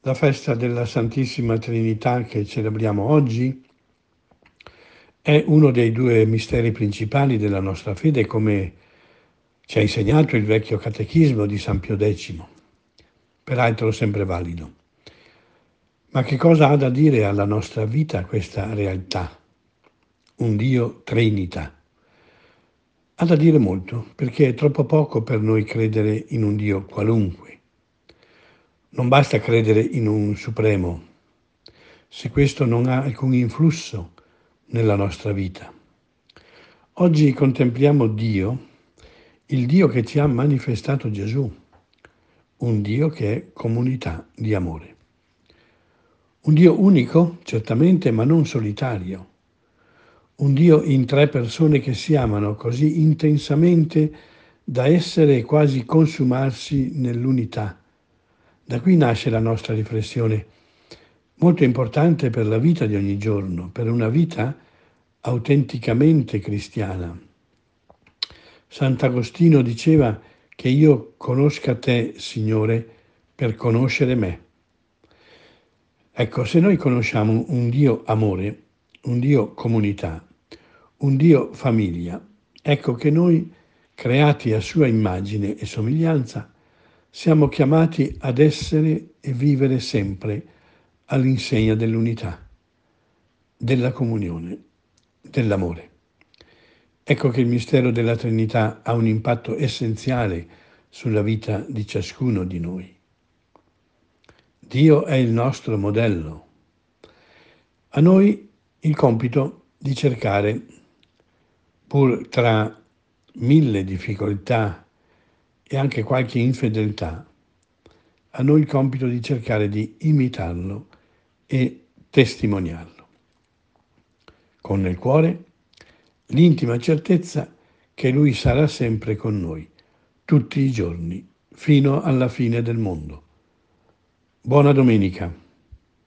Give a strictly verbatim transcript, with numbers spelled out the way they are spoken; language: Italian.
La festa della Santissima Trinità che celebriamo oggi è uno dei due misteri principali della nostra fede, come ci ha insegnato il vecchio catechismo di San Pio Decimo, peraltro sempre valido. Ma che cosa ha da dire alla nostra vita questa realtà? Un Dio Trinità. Ha da dire molto, perché è troppo poco per noi credere in un Dio qualunque. Non basta credere in un Supremo, se questo non ha alcun influsso nella nostra vita. Oggi contempliamo Dio, il Dio che ci ha manifestato Gesù, un Dio che è comunità di amore. Un Dio unico, certamente, ma non solitario. Un Dio in tre persone che si amano così intensamente da essere quasi consumarsi nell'unità. Da qui nasce la nostra riflessione, molto importante per la vita di ogni giorno, per una vita autenticamente cristiana. Sant'Agostino diceva che io conosca te, Signore, per conoscere me. Ecco, se noi conosciamo un Dio amore, un Dio comunità, un Dio famiglia, ecco che noi, creati a sua immagine e somiglianza, siamo chiamati ad essere e vivere sempre all'insegna dell'unità, della comunione, dell'amore. Ecco che il mistero della Trinità ha un impatto essenziale sulla vita di ciascuno di noi. Dio è il nostro modello. A noi il compito di cercare, pur tra mille difficoltà e anche qualche infedeltà, a noi il compito di cercare di imitarlo e testimoniarlo. Con nel cuore l'intima certezza che Lui sarà sempre con noi, tutti i giorni, fino alla fine del mondo. Buona domenica.